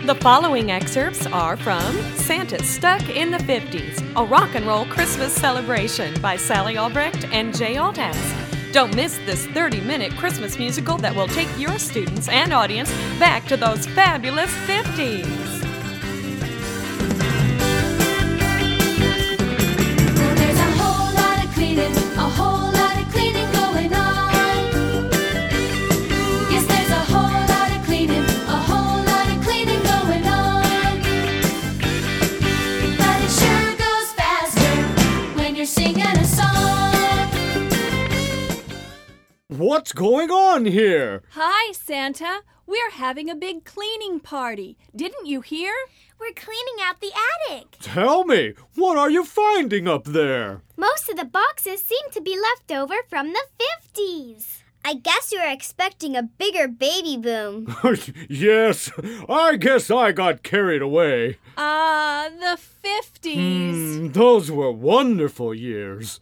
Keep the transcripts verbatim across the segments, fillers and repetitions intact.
The following excerpts are from Santa Stuck in the fifties, a rock and roll Christmas celebration by Sally Albrecht and Jay Altaz. Don't miss this thirty-minute Christmas musical that will take your students and audience back to those fabulous fifties. Well, there's a whole lot of cleaning, a whole lot of cleaning going on. Yes, there's a whole lot of cleaning, a whole lot of cleaning going on. But it sure goes faster when you're singing a song. What's going on here? Hi, Santa. We're having a big cleaning party. Didn't you hear? We're cleaning out the attic. Tell me, what are you finding up there? Most of the boxes seem to be left over from the fifties. I guess you were expecting a bigger baby boom. Yes, I guess I got carried away. Ah, the fifties. Hmm, those were wonderful years.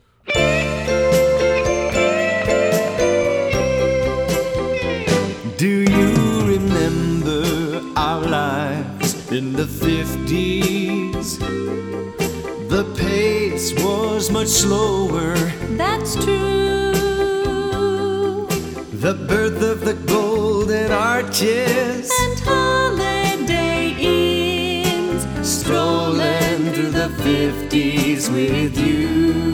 Do you remember our lives in the fifties? The pace was much slower. That's true. The birth of the golden arches, And holiday inns, strolling through the fifties with you.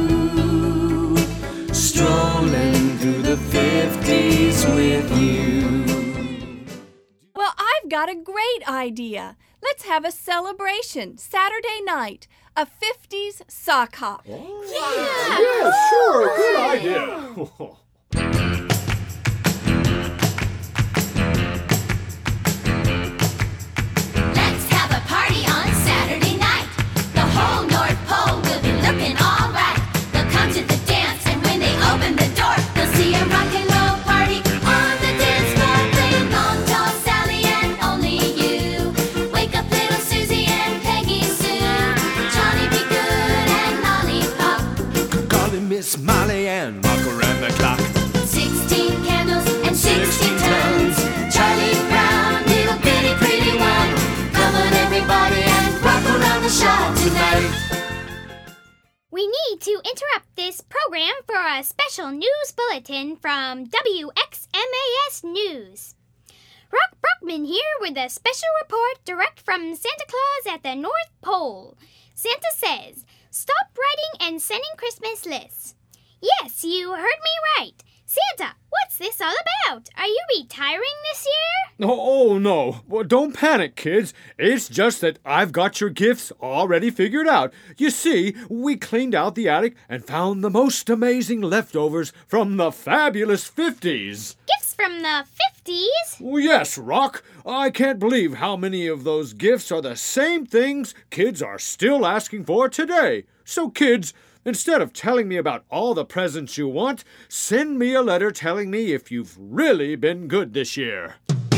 Strolling through the fifties with you. Well, I've got a great idea. Let's have a celebration Saturday night, a fifties sock hop. Yeah, sure, good idea. Let's have a party on Saturday night. The whole North Pole will be looking all right. They'll come to the dance, and when they open the door, they'll see a rock and roll party on the dance floor. Playing Long Tall Sally and Only You. Wake up little Susie and Peggy Sue. Johnny Be Good and Lollipop. Call him Miss Molly and rock around the clock. Sixteen candles and sixteen tons. Charlie Brown, little bitty pretty one. Come on everybody and rock around the shop tonight. We need to interrupt this program for a special news bulletin from W X M A S News. Rock Brockman here with a special report direct from Santa Claus at the North Pole. Santa says, stop writing and sending Christmas lists. Yes, you heard me right. Santa, what's this all about? Are you retiring this year? Oh, oh, no. Well, don't panic, kids. It's just that I've got your gifts already figured out. You see, we cleaned out the attic and found the most amazing leftovers from the fabulous fifties. Gifts from the fifties? Well, yes, Rock. I can't believe how many of those gifts are the same things kids are still asking for today. So, kids, instead of telling me about all the presents you want, send me a letter telling me if you've really been good this year.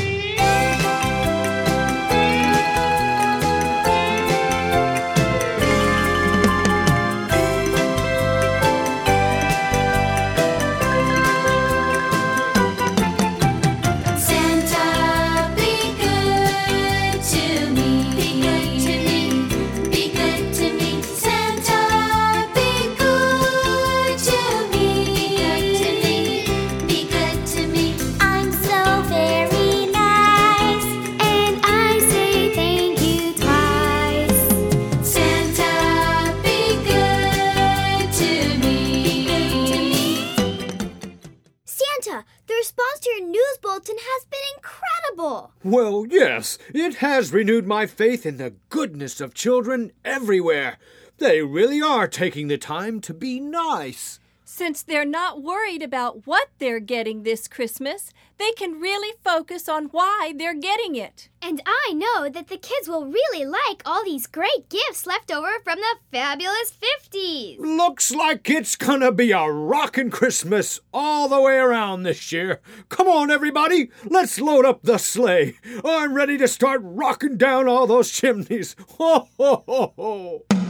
Santa, be good to me. Be good to me. Be good to me. Santa, be good to me. Be good to me. Be good to me. I'm so very nice, and I say thank you twice. Santa, be good to me. Be good to me. Santa, the response to your news bulletin has been incredible. Well, yes, it has renewed my faith in the goodness of children everywhere. They really are taking the time to be nice. Since they're not worried about what they're getting this Christmas, they can really focus on why they're getting it. And I know that the kids will really like all these great gifts left over from the fabulous fifties. Looks like it's gonna be a rockin' Christmas all the way around this year. Come on, everybody, let's load up the sleigh. I'm ready to start rocking down all those chimneys. Ho, ho, ho, ho.